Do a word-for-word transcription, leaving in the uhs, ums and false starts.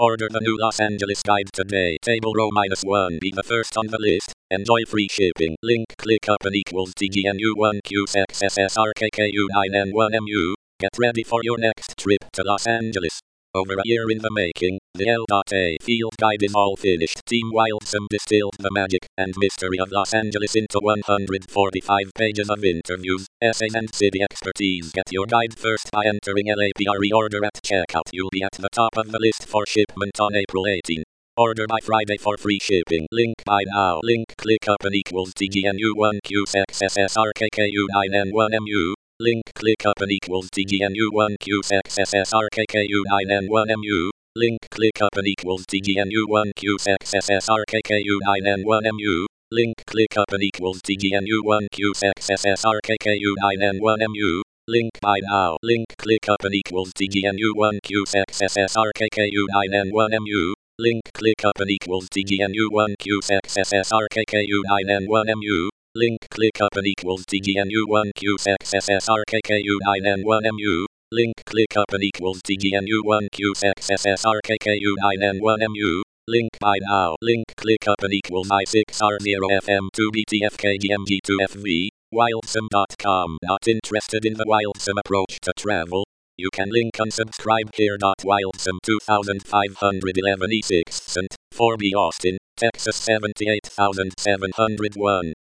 Order the new Los Angeles guide today. Table row minus one. Be the first on the list. Enjoy free shipping. Link click up and equals T G N U one Q X S S R K K U nine N one M U. Get ready for your next trip to Los Angeles. Over a year in the making, the L.A. Field Guide is all finished. Team Wildsome distilled the magic and mystery of Los Angeles into one hundred forty-five pages of interviews, essays and city expertise. Get your guide first by entering L A P R E order at checkout. You'll be at the top of the list for shipment on April eighteenth. Order by Friday for free shipping. Link buy now. Link click up and equals T G N U one Q X S S R K K U nine N one M U. Link click up and equals T G N U one Q X S S R K K U nine N one M U. Link click up and equals T G N U one Q X S S R K K U nine N one M U. Link click up and equals T G N U one Q X S S R K K U nine N one M U. Link buy now. Link click up and equals T G N U one Q X S S R K K U nine N one M U. Link click up and equals T G N U one Q X S S R K K U nine N one M U. Link click up and equals T G N U one Q X S S R K K U nine N one M U. Link click up and equals T G N U one Q X S S R K K U nine N one M U. Link buy now. Link click up and equals I six R zero F M two B T F K G M G two F V. Wildsome dot com. Not interested in the Wildsome approach to travel? You can link unsubscribe here. Wildsome two thousand five hundred eleven E six cent, four B Austin, Texas seventy-eight thousand seven hundred one.